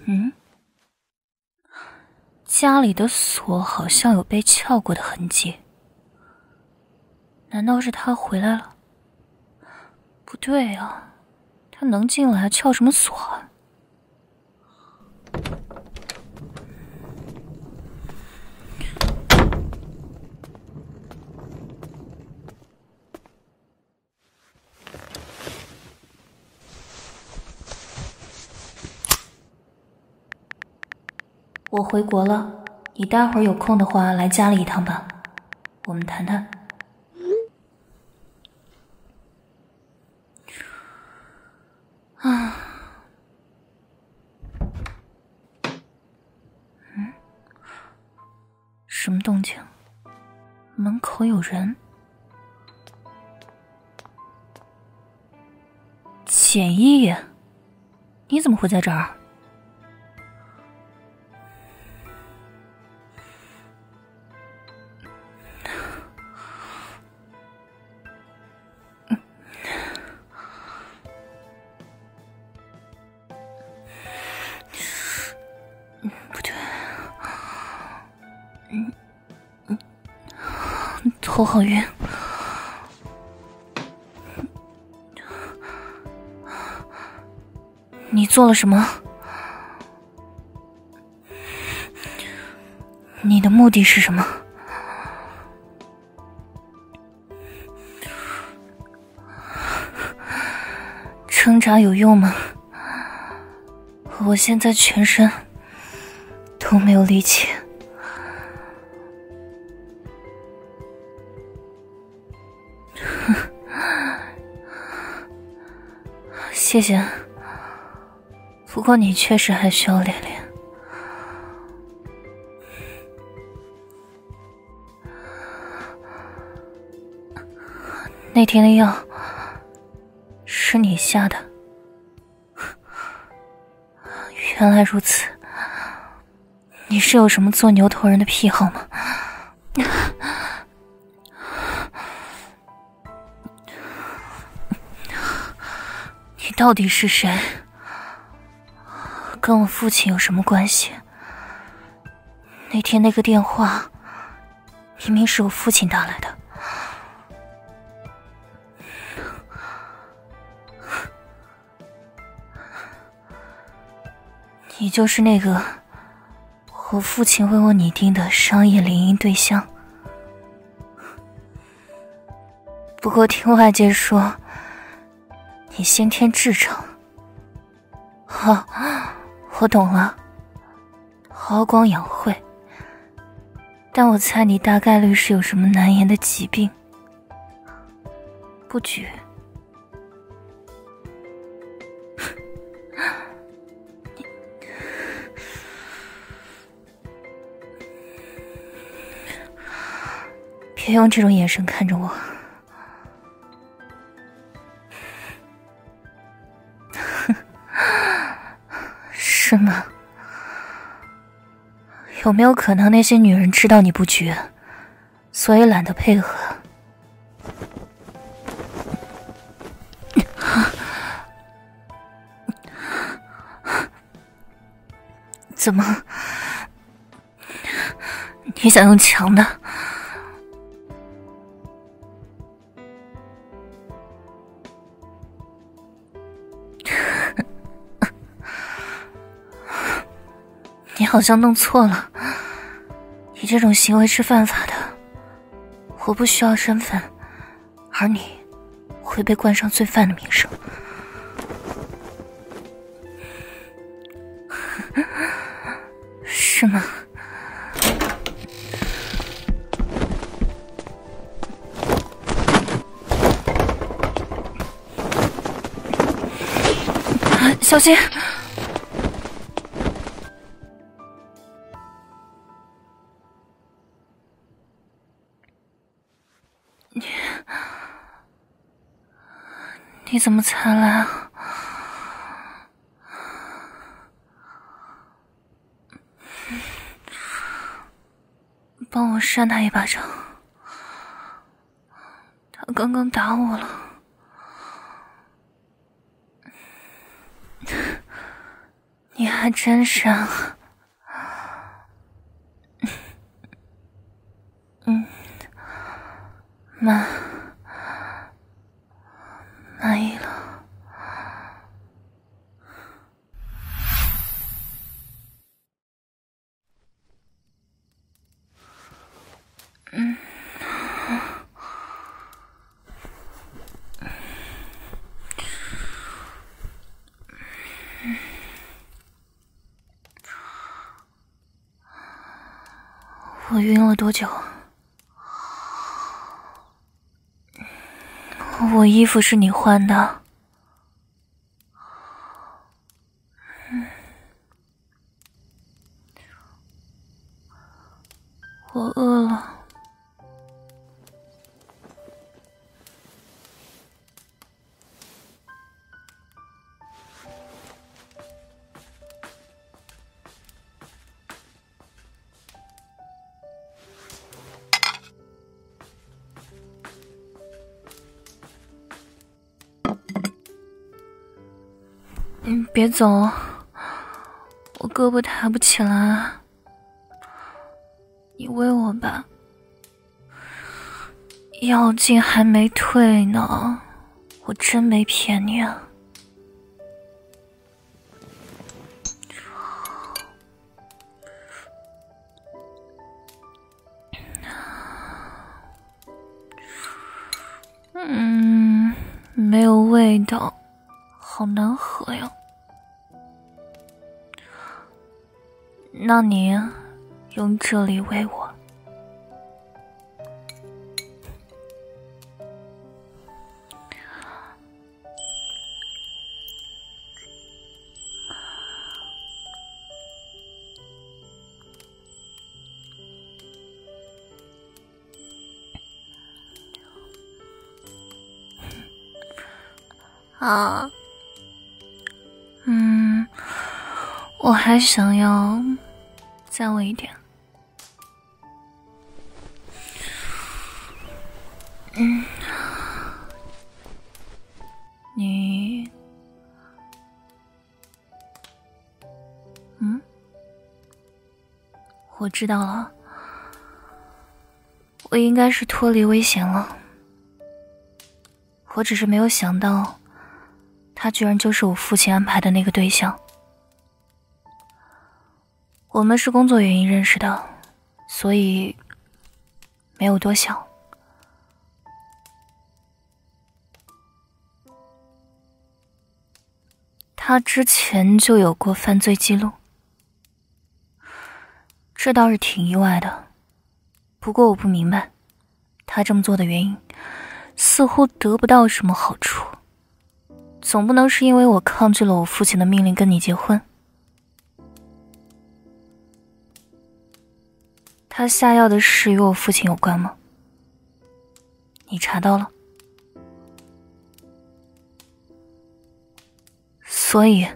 家里的锁好像有被撬过的痕迹，难道是他回来了？不对啊，他能进来撬什么锁啊？我回国了，你待会儿有空的话来家里一趟吧，我们谈谈。什么动静？门口有人。简易，你怎么会在这儿？不对，头好晕。你做了什么？你的目的是什么？挣扎有用吗？我现在全身都没有力气。谢谢，不过你确实还需要练练。那天的药是你下的，原来如此。你是有什么做牛头人的癖好吗？你到底是谁？跟我父亲有什么关系？那天那个电话明明是我父亲打来的。你就是那个我父亲为我拟定的商业联姻对象。不过听外界说你先天痔疮。我懂了，韬光养晦。但我猜你大概率是有什么难言的疾病。不举。别用这种眼神看着我。是吗？有没有可能那些女人知道你不举，所以懒得配合？怎么？你想用强的？你好像弄错了，你这种行为是犯法的。我不需要身份，而你会被冠上罪犯的名声。是吗？小心！你怎么才来啊？帮我扇他一巴掌，他刚刚打我了。 你还真傻。满意了。我晕了多久？我衣服是你换的。我饿了。别走，我胳膊抬不起来，你喂我吧。药劲还没退呢，我真没骗你啊。没有味道，好难喝呀。那你用这里喂我。啊，我还想要再喂一点。你，我知道了，我应该是脱离危险了。我只是没有想到，他居然就是我父亲安排的那个对象。我们是工作原因认识的，所以没有多想。他之前就有过犯罪记录，这倒是挺意外的。不过我不明白，他这么做的原因，似乎得不到什么好处。总不能是因为我抗拒了我父亲的命令跟你结婚。他下药的事与我父亲有关吗？你查到了？所以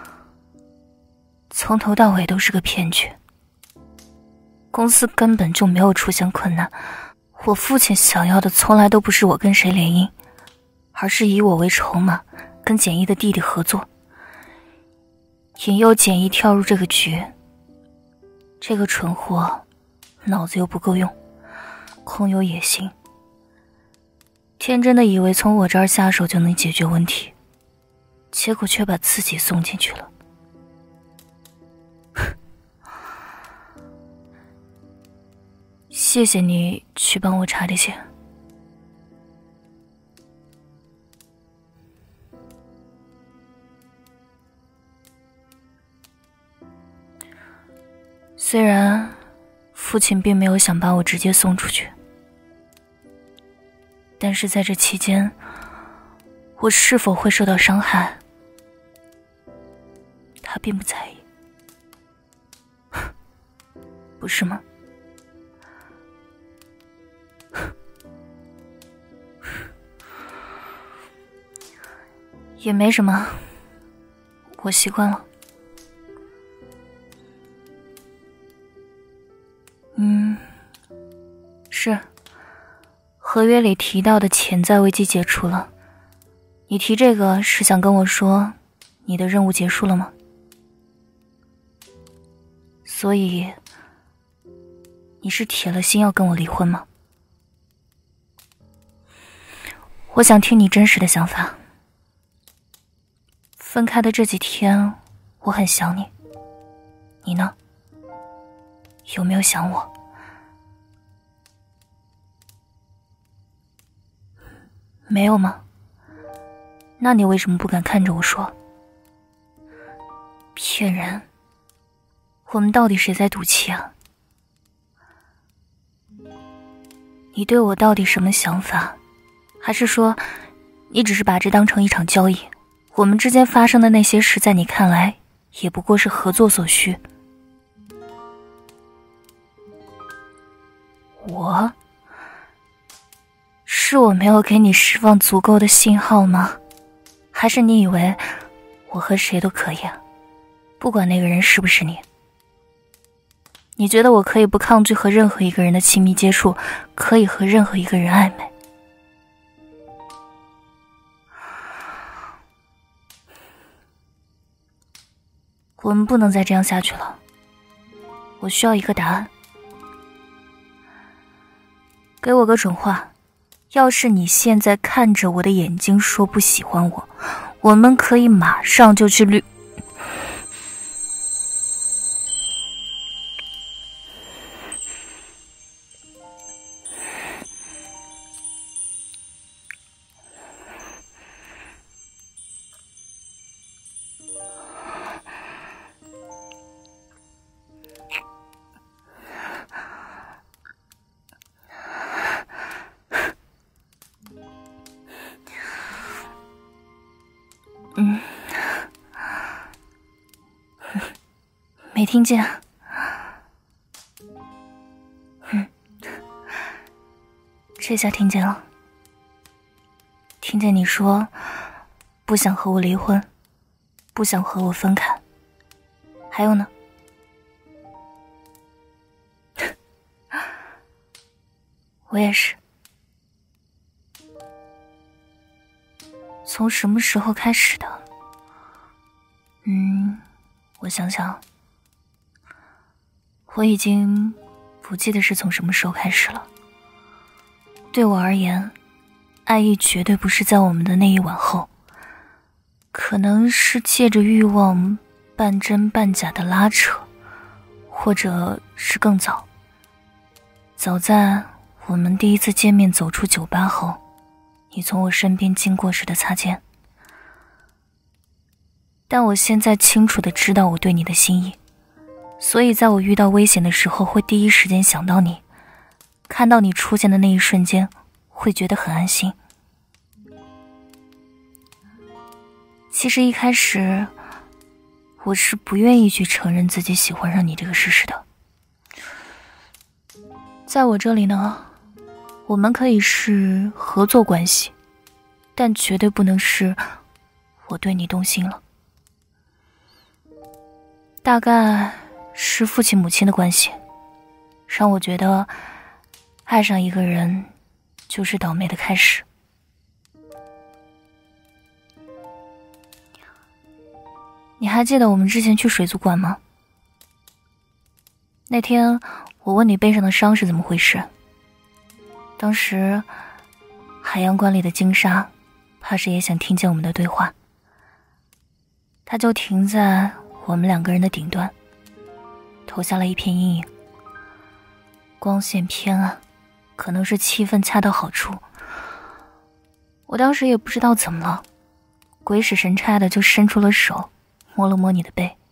从头到尾都是个骗局。公司根本就没有出现困难，我父亲想要的从来都不是我跟谁联姻，而是以我为筹码跟简易的弟弟合作，引诱简易跳入这个局。这个蠢货脑子又不够用，空有野心，天真的以为从我这儿下手就能解决问题，结果却把自己送进去了。谢谢你去帮我查这些。虽然父亲并没有想把我直接送出去，但是在这期间，我是否会受到伤害，他并不在意，不是吗？也没什么，我习惯了。是，合约里提到的潜在危机解除了。你提这个是想跟我说，你的任务结束了吗？ 所以，你是铁了心要跟我离婚吗？我想听你真实的想法。分开的这几天，我很想你。你呢？有没有想我？没有吗？那你为什么不敢看着我说？骗人！我们到底谁在赌气啊？你对我到底什么想法？还是说，你只是把这当成一场交易？我们之间发生的那些事，在你看来，也不过是合作所需。是我没有给你释放足够的信号吗？还是你以为我和谁都可以啊？不管那个人是不是你。你觉得我可以不抗拒和任何一个人的亲密接触，可以和任何一个人暧昧？我们不能再这样下去了，我需要一个答案。给我个准话，要是你现在看着我的眼睛说不喜欢我，我们可以马上就去绿。没听见。这下听见了。听见你说不想和我离婚，不想和我分开。还有呢？我也是。从什么时候开始的？我想想，我已经不记得是从什么时候开始了。对我而言，爱意绝对不是在我们的那一晚后，可能是借着欲望半真半假的拉扯，或者是更早。早在我们第一次见面走出酒吧后，你从我身边经过时的擦肩。但我现在清楚地知道我对你的心意，所以在我遇到危险的时候会第一时间想到你，看到你出现的那一瞬间会觉得很安心。其实一开始我是不愿意去承认自己喜欢上你这个事实的。在我这里呢，我们可以是合作关系，但绝对不能是我对你动心了。大概是父亲母亲的关系，让我觉得爱上一个人就是倒霉的开始。你还记得我们之前去水族馆吗？那天我问你背上的伤是怎么回事，当时海洋馆里的鲸鲨怕是也想听见我们的对话，他就停在我们两个人的顶端，投下了一片阴影。光线偏暗，可能是气氛恰到好处。我当时也不知道怎么了，鬼使神差的就伸出了手，摸了摸你的背。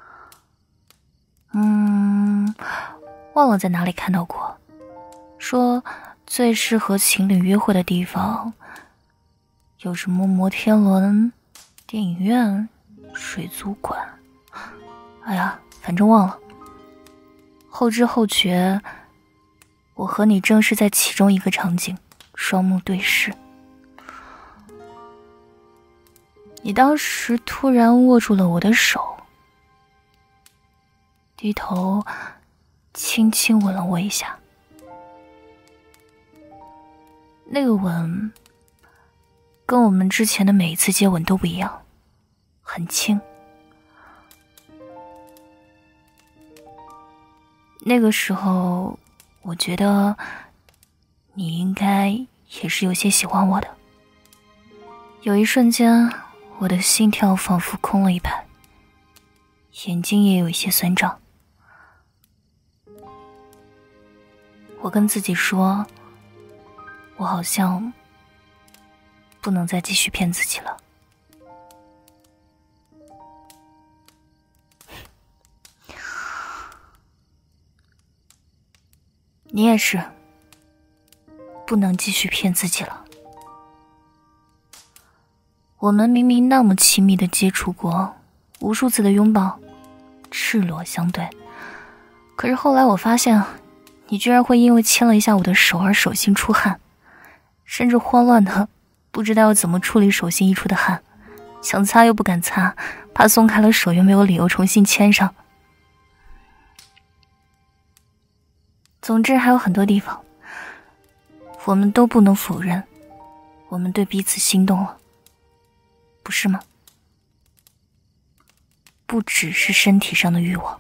忘了在哪里看到过，说最适合情侣约会的地方有什么摩天轮、电影院、水族馆，哎呀，反正忘了。后知后觉，我和你正是在其中一个场景，双目对视。你当时突然握住了我的手，低头轻轻吻了我一下。那个吻跟我们之前的每一次接吻都不一样，很轻。 那个时候我觉得你应该也是有些喜欢我的。有一瞬间，我的心跳仿佛空了一拍，眼睛也有一些酸胀。我跟自己说，我好像不能再继续骗自己了。你也是，不能继续骗自己了。我们明明那么亲密的接触过，无数次的拥抱，赤裸相对，可是后来我发现，你居然会因为牵了一下我的手而手心出汗，甚至慌乱的不知道要怎么处理手心溢出的汗，想擦又不敢擦，怕松开了手又没有理由重新牵上。总之还有很多地方，我们都不能否认，我们对彼此心动了，不是吗？不只是身体上的欲望。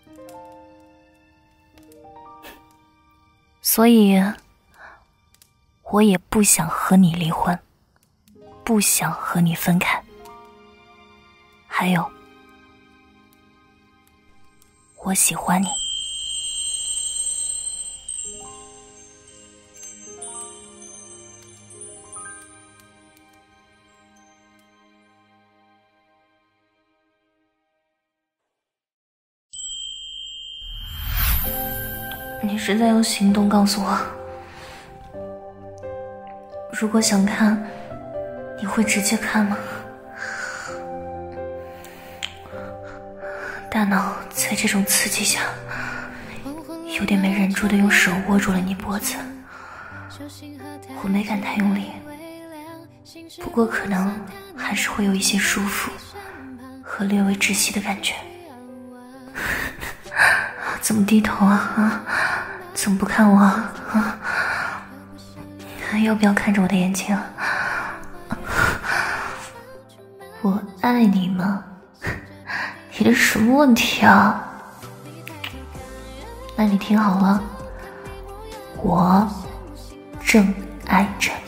所以我也不想和你离婚，不想和你分开。还有，我喜欢你。你是在用行动告诉我，如果想看，你会直接看吗？大脑在这种刺激下，有点没忍住的用手握住了你脖子。我没敢太用力，不过可能还是会有一些舒服和略微窒息的感觉。怎么低头啊？怎么不看我啊？要不要看着我的眼睛？我爱你吗？你的什么问题啊？那你听好了，我正爱着